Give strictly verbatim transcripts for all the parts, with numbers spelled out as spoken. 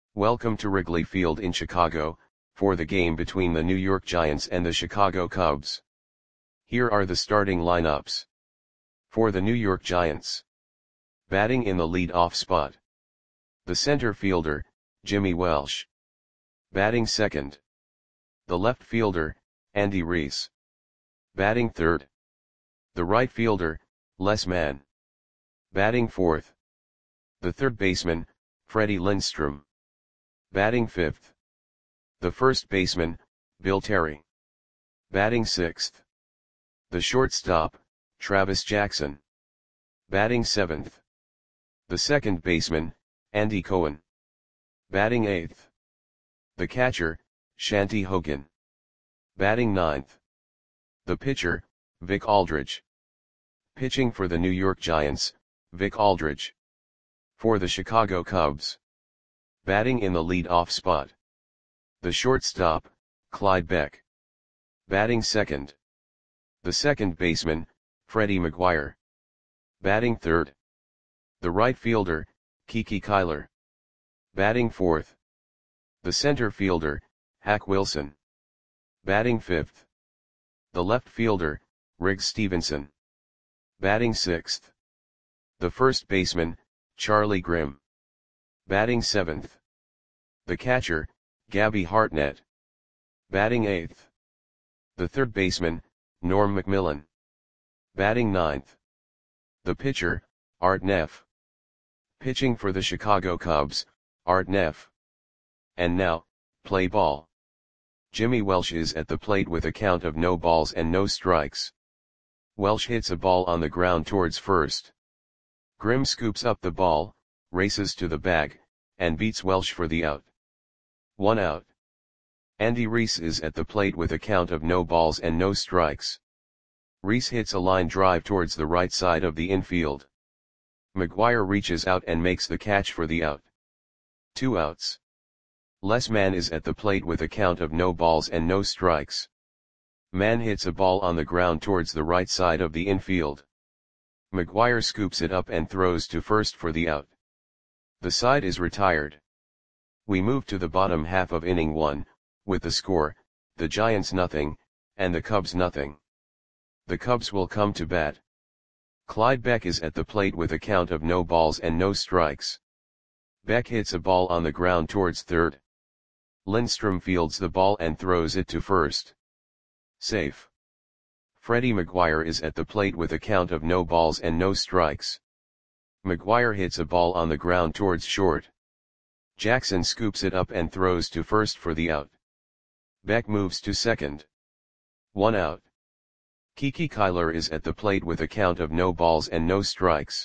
Welcome to Wrigley Field in Chicago, for the game between the New York Giants and the Chicago Cubs. Here are the starting lineups. For the New York Giants. Batting in the lead-off spot. The center fielder, Jimmy Welsh. Batting second. The left fielder, Andy Reese. Batting third. The right fielder, Les Mann. Batting fourth. The third baseman, Freddie Lindstrom. Batting fifth. The first baseman, Bill Terry. Batting sixth. The shortstop, Travis Jackson. Batting seventh. The second baseman, Andy Cohen. Batting eighth. The catcher, Shanti Hogan. Batting ninth. The pitcher, Vic Aldridge. Pitching for the New York Giants, Vic Aldridge. For the Chicago Cubs. Batting in the lead-off spot. The shortstop, Clyde Beck. Batting second. The second baseman, Freddie McGuire. Batting third. The right fielder, Kiki Kyler. Batting fourth. The center fielder, Hack Wilson. Batting fifth. The left fielder, Riggs Stevenson. Batting sixth. The first baseman, Charlie Grimm. Batting seventh. The catcher, Gabby Hartnett. Batting eighth. The third baseman, Norm McMillan. Batting ninth. The pitcher, Art Neff. Pitching for the Chicago Cubs, Art Neff. And now, play ball. Jimmy Welsh is at the plate with a count of no balls and no strikes. Welsh hits a ball on the ground towards first. Grimm scoops up the ball, races to the bag, and beats Welsh for the out. One out. Andy Reese is at the plate with a count of no balls and no strikes. Reese hits a line drive towards the right side of the infield. McGuire reaches out and makes the catch for the out. Two outs. Les Mann is at the plate with a count of no balls and no strikes. Mann hits a ball on the ground towards the right side of the infield. McGuire scoops it up and throws to first for the out. The side is retired. We move to the bottom half of inning one, with the score, the Giants nothing, and the Cubs nothing. The Cubs will come to bat. Clyde Beck is at the plate with a count of no balls and no strikes. Beck hits a ball on the ground towards third. Lindstrom fields the ball and throws it to first. Safe. Freddie McGuire is at the plate with a count of no balls and no strikes. McGuire hits a ball on the ground towards short. Jackson scoops it up and throws to first for the out. Beck moves to second. One out. Kiki Kyler is at the plate with a count of no balls and no strikes.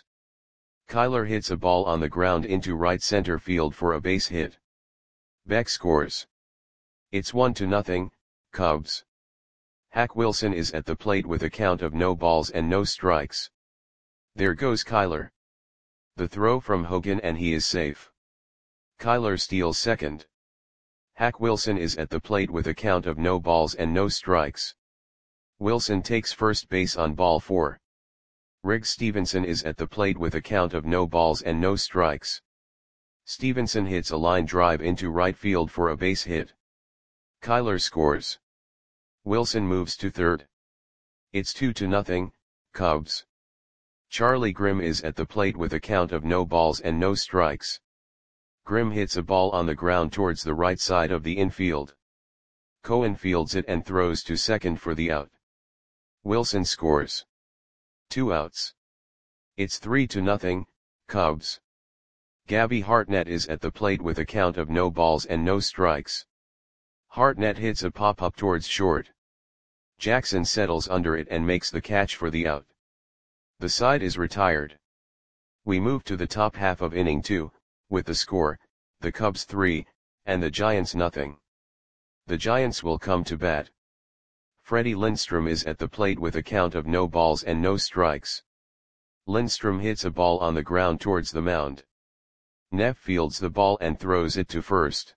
Kyler hits a ball on the ground into right center field for a base hit. Beck scores. It's one to nothing, Cubs. Hack Wilson is at the plate with a count of no balls and no strikes. There goes Kyler. The throw from Hogan and he is safe. Kyler steals second. Hack Wilson is at the plate with a count of no balls and no strikes. Wilson takes first base on ball four. Riggs Stevenson is at the plate with a count of no balls and no strikes. Stevenson hits a line drive into right field for a base hit. Kyler scores. Wilson moves to third. It's two to nothing, Cubs. Charlie Grimm is at the plate with a count of no balls and no strikes. Grimm hits a ball on the ground towards the right side of the infield. Cohen fields it and throws to second for the out. Wilson scores. Two outs. It's three to nothing, Cubs. Gabby Hartnett is at the plate with a count of no balls and no strikes. Hartnett hits a pop-up towards short. Jackson settles under it and makes the catch for the out. The side is retired. We move to the top half of inning two, with the score, the Cubs three, and the Giants nothing. The Giants will come to bat. Freddie Lindstrom is at the plate with a count of no balls and no strikes. Lindstrom hits a ball on the ground towards the mound. Neff fields the ball and throws it to first.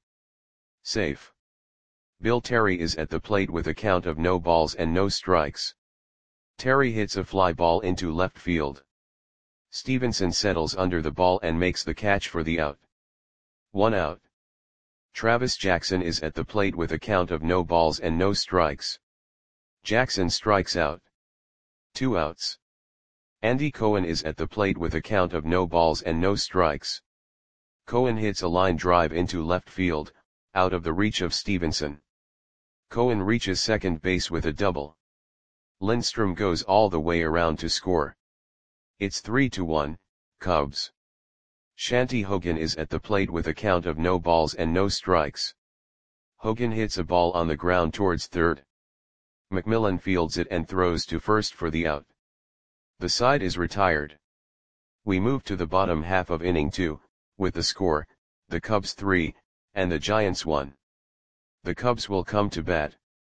Safe. Bill Terry is at the plate with a count of no balls and no strikes. Terry hits a fly ball into left field. Stevenson settles under the ball and makes the catch for the out. One out. Travis Jackson is at the plate with a count of no balls and no strikes. Jackson strikes out. Two outs. Andy Cohen is at the plate with a count of no balls and no strikes. Cohen hits a line drive into left field, out of the reach of Stevenson. Cohen reaches second base with a double. Lindstrom goes all the way around to score. It's three to one, Cubs. Shanty Hogan is at the plate with a count of no balls and no strikes. Hogan hits a ball on the ground towards third. McMillan fields it and throws to first for the out. The side is retired. We move to the bottom half of inning two, with the score, the Cubs three, and the Giants one. The Cubs will come to bat.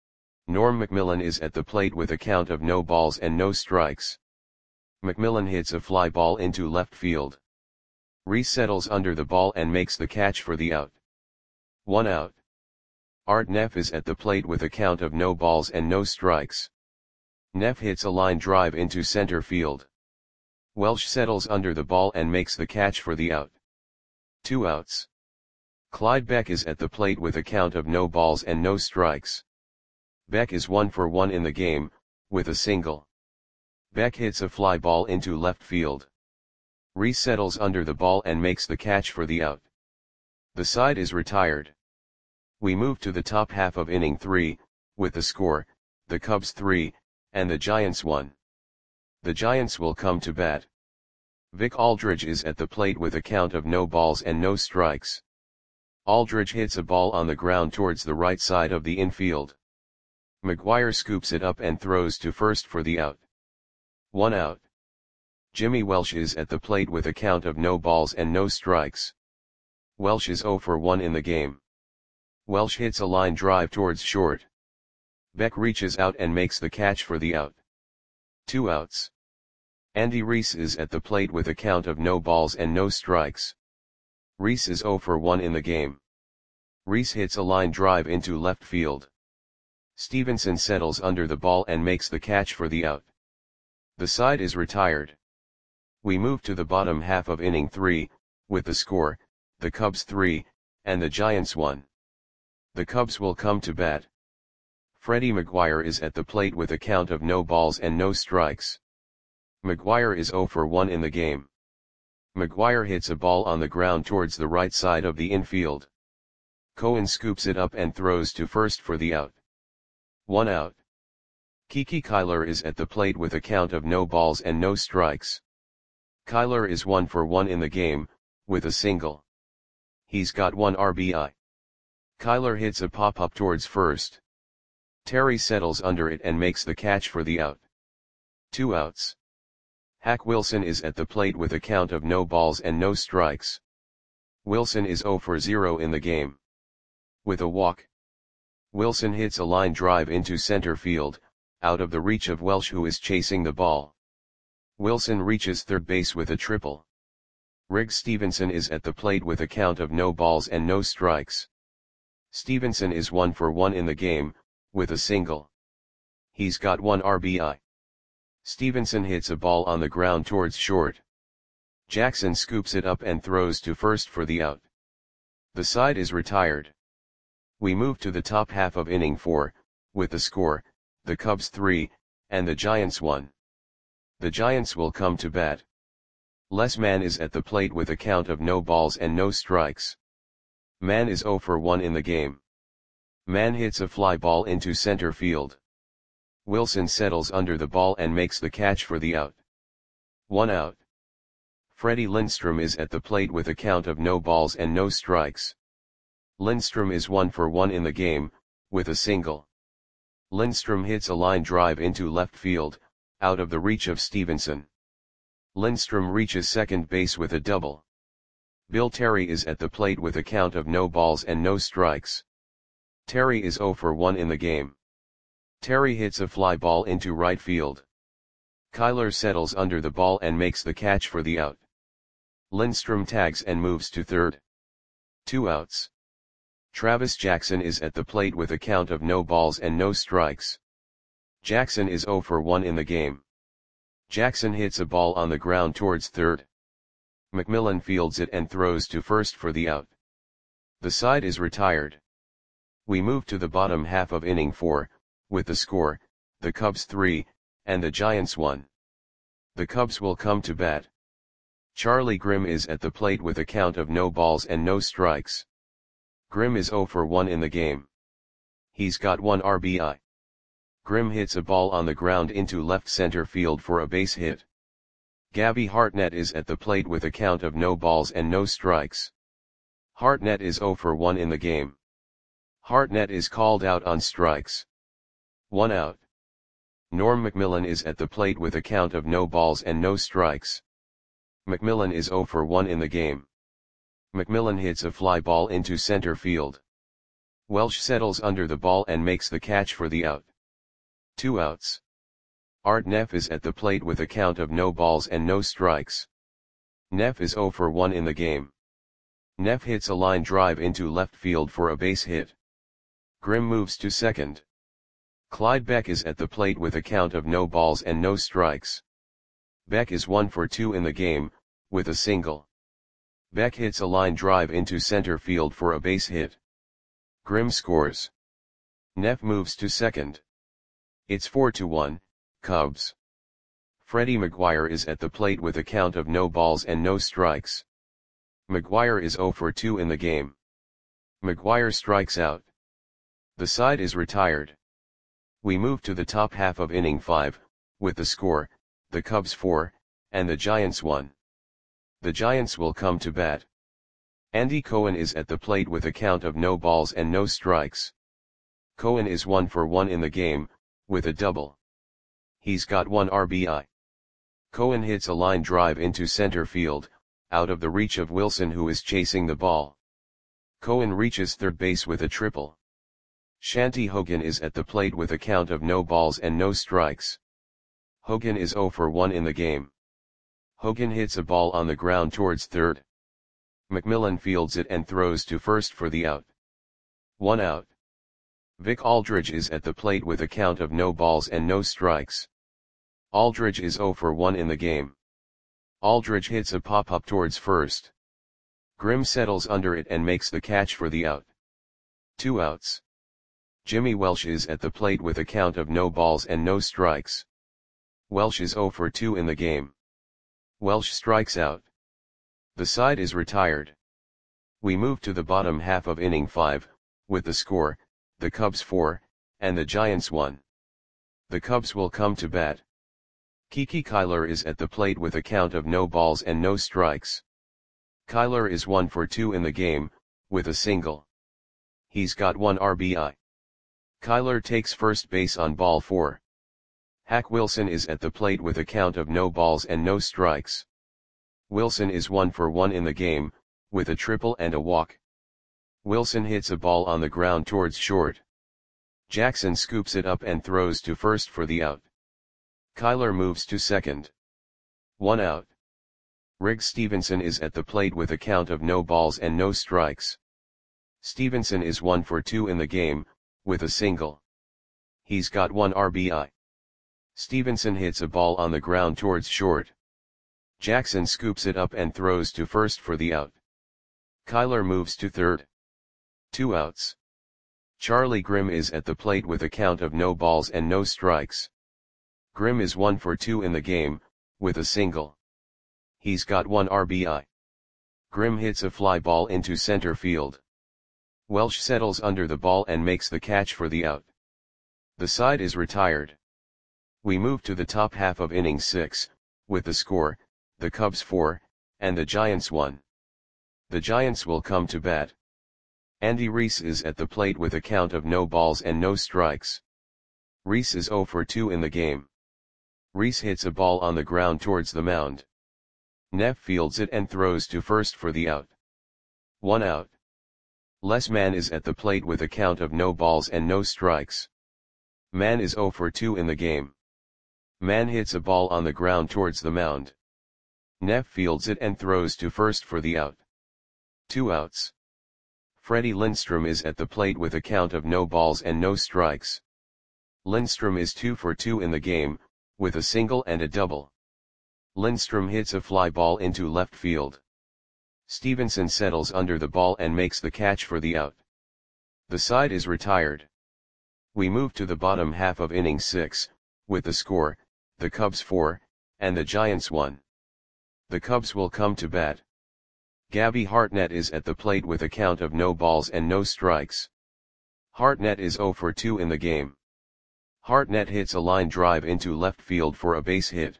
Norm McMillan is at the plate with a count of no balls and no strikes. McMillan hits a fly ball into left field. Reese settles under the ball and makes the catch for the out. One out. Art Neff is at the plate with a count of no balls and no strikes. Neff hits a line drive into center field. Welsh settles under the ball and makes the catch for the out. Two outs. Clyde Beck is at the plate with a count of no balls and no strikes. Beck is one for one in the game, with a single. Beck hits a fly ball into left field. Reese settles under the ball and makes the catch for the out. The side is retired. We move to the top half of inning three, with the score, the Cubs three, and the Giants one. The Giants will come to bat. Vic Aldridge is at the plate with a count of no balls and no strikes. Aldridge hits a ball on the ground towards the right side of the infield. McGuire scoops it up and throws to first for the out. One out. Jimmy Welsh is at the plate with a count of no balls and no strikes. Welsh is zero for one in the game. Welsh hits a line drive towards short. Beck reaches out and makes the catch for the out. Two outs. Andy Reese is at the plate with a count of no balls and no strikes. Reese is zero for one in the game. Reese hits a line drive into left field. Stevenson settles under the ball and makes the catch for the out. The side is retired. We move to the bottom half of inning three, with the score, the Cubs three, and the Giants one. The Cubs will come to bat. Freddie McGuire is at the plate with a count of no balls and no strikes. McGuire is zero for one in the game. McGuire hits a ball on the ground towards the right side of the infield. Cohen scoops it up and throws to first for the out. One out. Kiki Kyler is at the plate with a count of no balls and no strikes. Kyler is one for one in the game, with a single. He's got one R B I. Kyler hits a pop-up towards first. Terry settles under it and makes the catch for the out. Two outs. Hack Wilson is at the plate with a count of no balls and no strikes. Wilson is zero for zero in the game. With a walk. Wilson hits a line drive into center field, out of the reach of Welsh, who is chasing the ball. Wilson reaches third base with a triple. Riggs Stevenson is at the plate with a count of no balls and no strikes. Stevenson is one for one in the game, with a single. He's got one R B I. Stevenson hits a ball on the ground towards short. Jackson scoops it up and throws to first for the out. The side is retired. We move to the top half of inning four, with the score, the Cubs three, and the Giants one. The Giants will come to bat. Les Mann is at the plate with a count of no balls and no strikes. Mann is zero for one in the game. Mann hits a fly ball into center field. Wilson settles under the ball and makes the catch for the out. One out. Freddie Lindstrom is at the plate with a count of no balls and no strikes. Lindstrom is one for one in the game, with a single. Lindstrom hits a line drive into left field, out of the reach of Stevenson. Lindstrom reaches second base with a double. Bill Terry is at the plate with a count of no balls and no strikes. Terry is zero for one in the game. Terry hits a fly ball into right field. Kyler settles under the ball and makes the catch for the out. Lindstrom tags and moves to third. Two outs. Travis Jackson is at the plate with a count of no balls and no strikes. Jackson is zero for one in the game. Jackson hits a ball on the ground towards third. McMillan fields it and throws to first for the out. The side is retired. We move to the bottom half of inning four, with the score, the Cubs three, and the Giants one. The Cubs will come to bat. Charlie Grimm is at the plate with a count of no balls and no strikes. Grimm is oh for one in the game. He's got one R B I. Grimm hits a ball on the ground into left center field for a base hit. Gabby Hartnett is at the plate with a count of no balls and no strikes. Hartnett is oh for one in the game. Hartnett is called out on strikes. One out. Norm McMillan is at the plate with a count of no balls and no strikes. McMillan is oh for one in the game. McMillan hits a fly ball into center field. Welsh settles under the ball and makes the catch for the out. Two outs. Art Neff is at the plate with a count of no balls and no strikes. Neff is oh for one in the game. Neff hits a line drive into left field for a base hit. Grimm moves to second. Clyde Beck is at the plate with a count of no balls and no strikes. Beck is one for two in the game, with a single. Beck hits a line drive into center field for a base hit. Grimm scores. Neff moves to second. It's four to one, Cubs. Freddie McGuire is at the plate with a count of no balls and no strikes. McGuire is oh for two in the game. McGuire strikes out. The side is retired. We move to the top half of inning five, with the score, the Cubs four, and the Giants one. The Giants will come to bat. Andy Cohen is at the plate with a count of no balls and no strikes. Cohen is one for one in the game, with a double. He's got one R B I. Cohen hits a line drive into center field, out of the reach of Wilson, who is chasing the ball. Cohen reaches third base with a triple. Shanty Hogan is at the plate with a count of no balls and no strikes. Hogan is oh for one in the game. Hogan hits a ball on the ground towards third. McMillan fields it and throws to first for the out. One out. Vic Aldridge is at the plate with a count of no balls and no strikes. Aldridge is oh for one in the game. Aldridge hits a pop-up towards first. Grimm settles under it and makes the catch for the out. Two outs. Jimmy Welsh is at the plate with a count of no balls and no strikes. Welsh is oh for two in the game. Welsh strikes out. The side is retired. We move to the bottom half of inning five, with the score, the Cubs four, and the Giants one. The Cubs will come to bat. Kiki Kyler is at the plate with a count of no balls and no strikes. Kyler is one for two in the game, with a single. He's got one R B I. Kyler takes first base on ball four. Hack Wilson is at the plate with a count of no balls and no strikes. Wilson is one for one in the game, with a triple and a walk. Wilson hits a ball on the ground towards short. Jackson scoops it up and throws to first for the out. Kyler moves to second. One out. Riggs Stevenson is at the plate with a count of no balls and no strikes. Stevenson is one for two in the game, with a single. He's got one R B I. Stevenson hits a ball on the ground towards short. Jackson scoops it up and throws to first for the out. Kyler moves to third. Two outs. Charlie Grimm is at the plate with a count of no balls and no strikes. Grimm is one for two in the game, with a single. He's got one R B I. Grimm hits a fly ball into center field. Welsh settles under the ball and makes the catch for the out. The side is retired. We move to the top half of inning six, with the score, the Cubs four, and the Giants one. The Giants will come to bat. Andy Reese is at the plate with a count of no balls and no strikes. Reese is oh for two in the game. Reese hits a ball on the ground towards the mound. Neff fields it and throws to first for the out. One out. Les Mann is at the plate with a count of no balls and no strikes. Mann is oh for two in the game. Mann hits a ball on the ground towards the mound. Neff fields it and throws to first for the out. Two outs. Freddie Lindstrom is at the plate with a count of no balls and no strikes. Lindstrom is two for two in the game, with a single and a double. Lindstrom hits a fly ball into left field. Stevenson settles under the ball and makes the catch for the out. The side is retired. We move to the bottom half of inning six, with the score, the Cubs four, and the Giants one. The Cubs will come to bat. Gabby Hartnett is at the plate with a count of no balls and no strikes. Hartnett is oh for two in the game. Hartnett hits a line drive into left field for a base hit.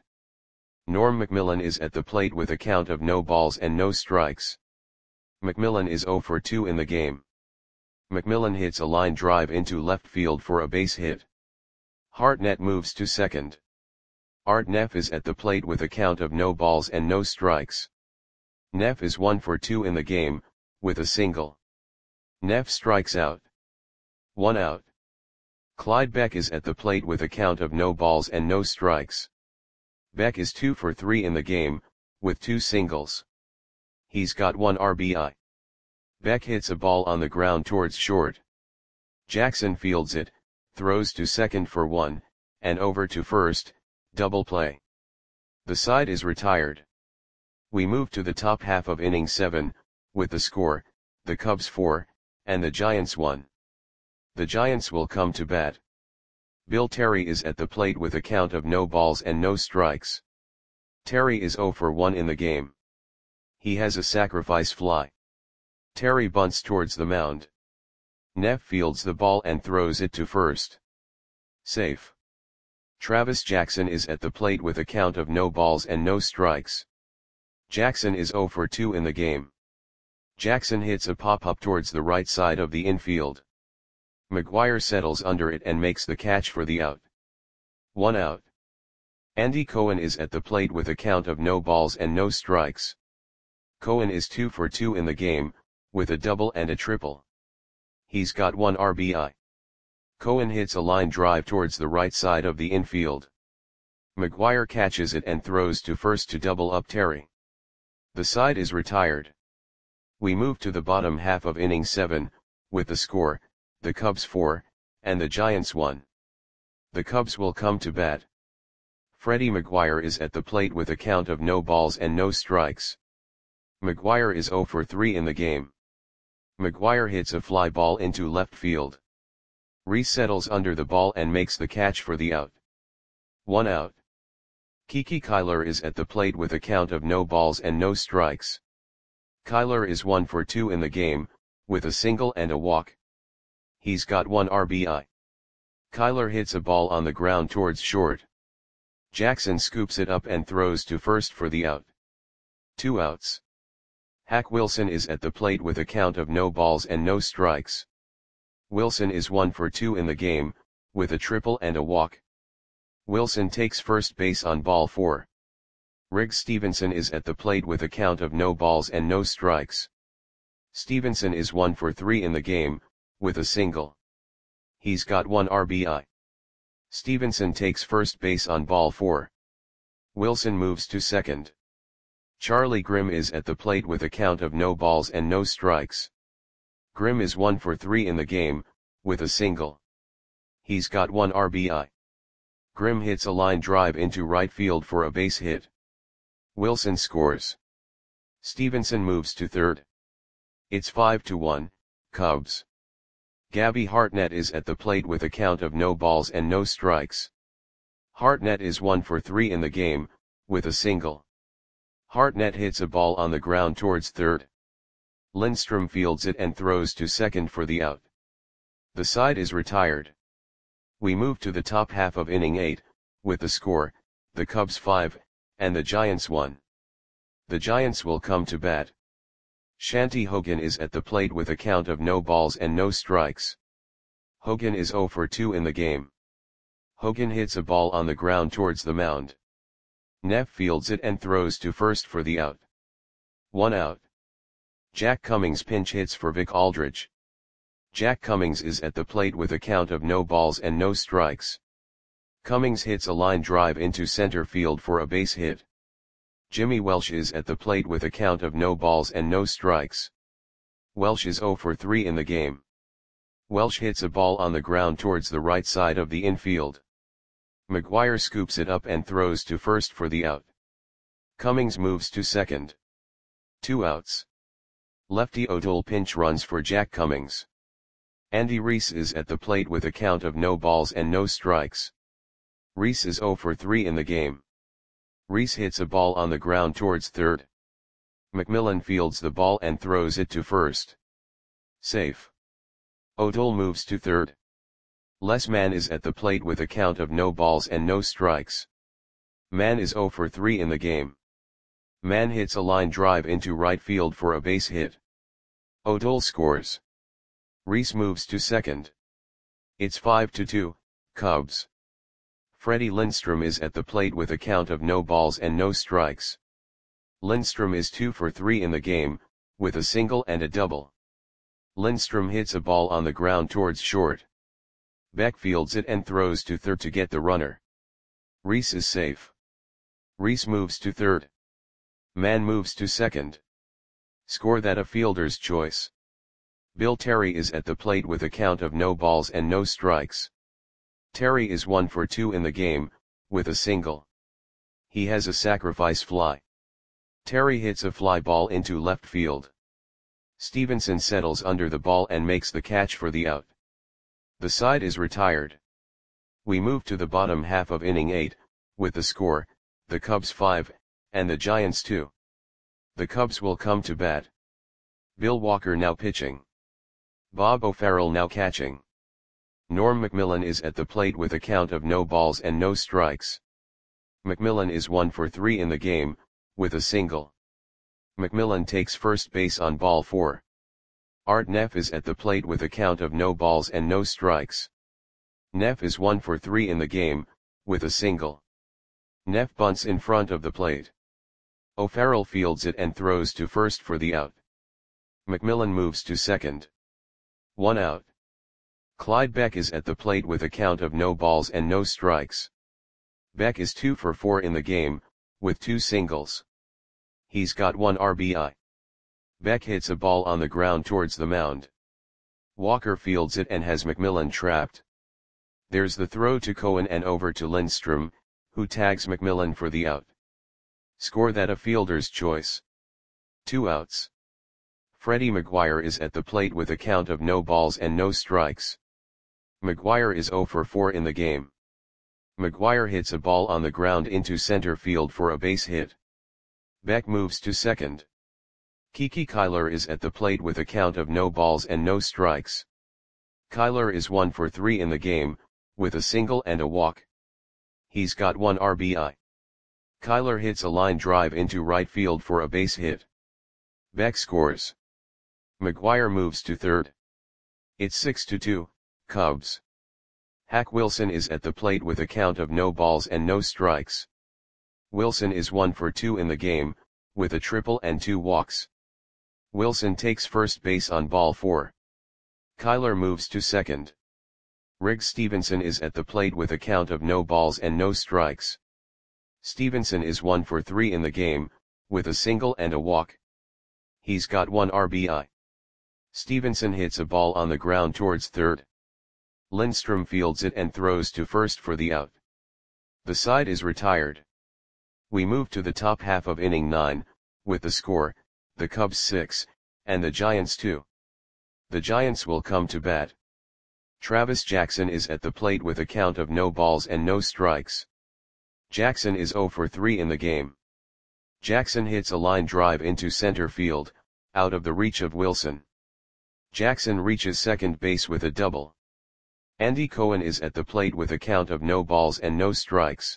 Norm McMillan is at the plate with a count of no balls and no strikes. McMillan is oh for two in the game. McMillan hits a line drive into left field for a base hit. Hartnett moves to second. Art Neff is at the plate with a count of no balls and no strikes. Neff is one for two in the game, with a single. Neff strikes out. One out. Clyde Beck is at the plate with a count of no balls and no strikes. Beck is two for three in the game, with two singles. He's got one R B I. Beck hits a ball on the ground towards short. Jackson fields it, throws to second for one, and over to first, double play. The side is retired. We move to the top half of inning seven, with the score, the Cubs four, and the Giants one. The Giants will come to bat. Bill Terry is at the plate with a count of no balls and no strikes. Terry is oh for one in the game. He has a sacrifice fly. Terry bunts towards the mound. Neff fields the ball and throws it to first. Safe. Travis Jackson is at the plate with a count of no balls and no strikes. Jackson is oh for two in the game. Jackson hits a pop-up towards the right side of the infield. McGuire settles under it and makes the catch for the out. One out. Andy Cohen is at the plate with a count of no balls and no strikes. Cohen is two for two in the game, with a double and a triple. He's got one R B I. Cohen hits a line drive towards the right side of the infield. McGuire catches it and throws to first to double up Terry. The side is retired. We move to the bottom half of inning seven, with the score, the Cubs four, and the Giants one. The Cubs will come to bat. Freddie McGuire is at the plate with a count of no balls and no strikes. McGuire is oh for three in the game. McGuire hits a fly ball into left field. Reese settles under the ball and makes the catch for the out. One out. Kiki Kyler is at the plate with a count of no balls and no strikes. Kyler is one for two in the game, with a single and a walk. He's got one R B I. Kyler hits a ball on the ground towards short. Jackson scoops it up and throws to first for the out. Two outs. Hack Wilson is at the plate with a count of no balls and no strikes. Wilson is one for two in the game, with a triple and a walk. Wilson takes first base on ball four. Riggs Stevenson is at the plate with a count of no balls and no strikes. Stevenson is one for three in the game, with a single. He's got one R B I. Stevenson takes first base on ball four. Wilson moves to second. Charlie Grimm is at the plate with a count of no balls and no strikes. Grimm is one for three in the game, with a single. He's got one R B I. Grimm hits a line drive into right field for a base hit. Wilson scores. Stevenson moves to third. It's five to one, Cubs. Gabby Hartnett is at the plate with a count of no balls and no strikes. Hartnett is one for three in the game, with a single. Hartnett hits a ball on the ground towards third. Lindstrom fields it and throws to second for the out. The side is retired. We move to the top half of inning eight, with the score, the Cubs five, and the Giants one. The Giants will come to bat. Shanty Hogan is at the plate with a count of no balls and no strikes. Hogan is oh for two in the game. Hogan hits a ball on the ground towards the mound. Neff fields it and throws to first for the out. One out. Jack Cummings pinch hits for Vic Aldridge. Jack Cummings is at the plate with a count of no balls and no strikes. Cummings hits a line drive into center field for a base hit. Jimmy Welsh is at the plate with a count of no balls and no strikes. Welsh is oh for three in the game. Welsh hits a ball on the ground towards the right side of the infield. McGuire scoops it up and throws to first for the out. Cummings moves to second. Two outs. Lefty O'Toole pinch runs for Jack Cummings. Andy Reese is at the plate with a count of no balls and no strikes. Reese is zero for three in the game. Reese hits a ball on the ground towards third. McMillan fields the ball and throws it to first. Safe. O'Toole moves to third. Les Mann is at the plate with a count of no balls and no strikes. Mann is zero for three in the game. Mann hits a line drive into right field for a base hit. O'Toole scores. Reese moves to second. It's five to two, Cubs. Freddie Lindstrom is at the plate with a count of no balls and no strikes. Lindstrom is two for three in the game, with a single and a double. Lindstrom hits a ball on the ground towards short. Beck fields it and throws to third to get the runner. Reese is safe. Reese moves to third. Mann moves to second. Score that a fielder's choice. Bill Terry is at the plate with a count of no balls and no strikes. Terry is one for two in the game, with a single. He has a sacrifice fly. Terry hits a fly ball into left field. Stevenson settles under the ball and makes the catch for the out. The side is retired. We move to the bottom half of inning eight, with the score, the Cubs five, and the Giants two. The Cubs will come to bat. Bill Walker now pitching. Bob O'Farrell now catching. Norm McMillan is at the plate with a count of no balls and no strikes. McMillan is one for three in the game, with a single. McMillan takes first base on ball four. Art Neff is at the plate with a count of no balls and no strikes. Neff is one for three in the game, with a single. Neff bunts in front of the plate. O'Farrell fields it and throws to first for the out. McMillan moves to second. One out. Clyde Beck is at the plate with a count of no balls and no strikes. Beck is two for four in the game, with two singles. He's got one R B I. Beck hits a ball on the ground towards the mound. Walker fields it and has McMillan trapped. There's the throw to Cohen and over to Lindstrom, who tags McMillan for the out. Score that a fielder's choice. Two outs. Freddie McGuire is at the plate with a count of no balls and no strikes. McGuire is zero for four in the game. McGuire hits a ball on the ground into center field for a base hit. Beck moves to second. Kiki Kyler is at the plate with a count of no balls and no strikes. Kyler is one for three in the game, with a single and a walk. He's got one R B I. Kyler hits a line drive into right field for a base hit. Beck scores. McGuire moves to third. It's six to two, Cubs. Hack Wilson is at the plate with a count of no balls and no strikes. Wilson is one for two in the game, with a triple and two walks. Wilson takes first base on ball four. Kyler moves to second. Riggs Stevenson is at the plate with a count of no balls and no strikes. Stevenson is one for three in the game, with a single and a walk. He's got one R B I. Stevenson hits a ball on the ground towards third. Lindstrom fields it and throws to first for the out. The side is retired. We move to the top half of inning nine, with the score, the Cubs six, and the Giants two. The Giants will come to bat. Travis Jackson is at the plate with a count of no balls and no strikes. Jackson is zero for three in the game. Jackson hits a line drive into center field, out of the reach of Wilson. Jackson reaches second base with a double. Andy Cohen is at the plate with a count of no balls and no strikes.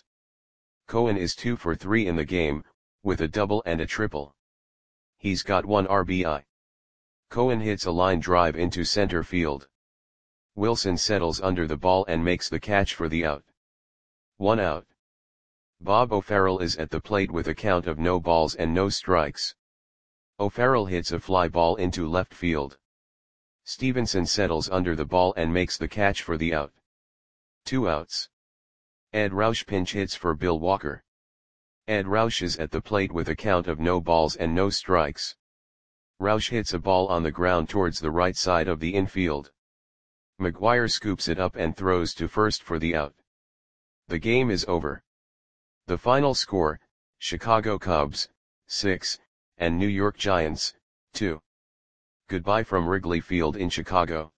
Cohen is two for three in the game, with a double and a triple. He's got one R B I. Cohen hits a line drive into center field. Wilson settles under the ball and makes the catch for the out. One out. Bob O'Farrell is at the plate with a count of no balls and no strikes. O'Farrell hits a fly ball into left field. Stevenson settles under the ball and makes the catch for the out. Two outs. Ed Roush pinch hits for Bill Walker. Ed Roush is at the plate with a count of no balls and no strikes. Roush hits a ball on the ground towards the right side of the infield. McGuire scoops it up and throws to first for the out. The game is over. The final score, Chicago Cubs, six, and New York Giants, two. Goodbye from Wrigley Field in Chicago.